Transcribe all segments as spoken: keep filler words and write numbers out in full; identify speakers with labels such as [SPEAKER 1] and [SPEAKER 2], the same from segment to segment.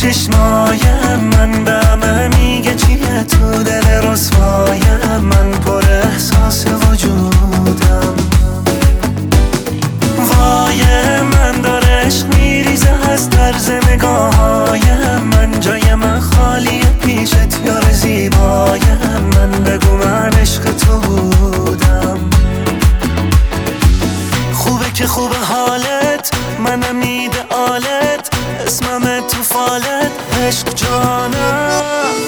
[SPEAKER 1] چشمایم من به همه میگه چیه تو دل رسوایم من پر احساس وجودم وای من داره عشق میریزه از طرز نگاهایم من جای من خالیه پیشت یار زیبایم من بگو من عشق تو بودم خوبه که خوبه حالت منم ایدئالت اسمم تو فالت عشق جانم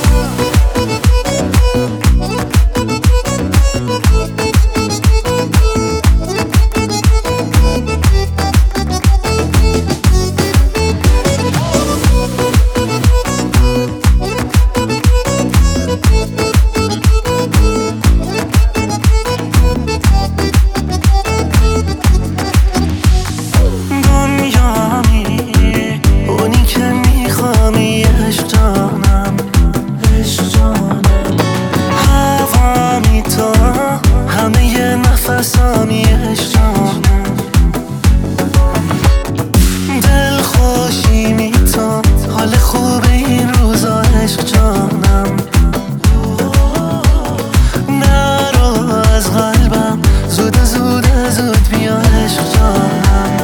[SPEAKER 1] نفسامی عشق جانم دل خوشی می تو حال خوب این روزا عشق جانم نرو از قلبم زود زود زود بیا عشق جانم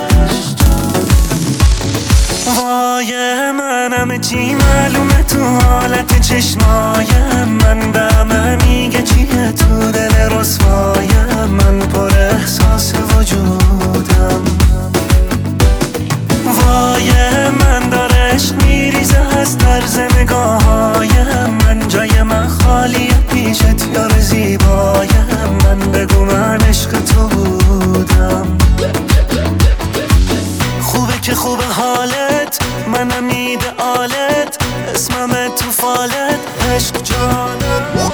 [SPEAKER 1] وای منم چی معلومه تو حالت چشمایم من به همه میگه چیه تو دل رسوایم من پر احساس وجودم وای من داره عشق میریزه از طرز نگاهایم من جای من خالیه پیشت یار زیبایم من بگو من عشق تو بودم خوبه که خوبه حالت منم ایدئالت اسمم تو فالت عشق جانم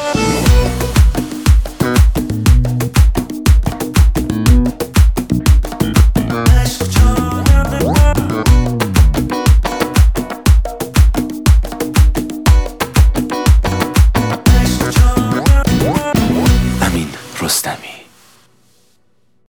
[SPEAKER 1] امین رستمی.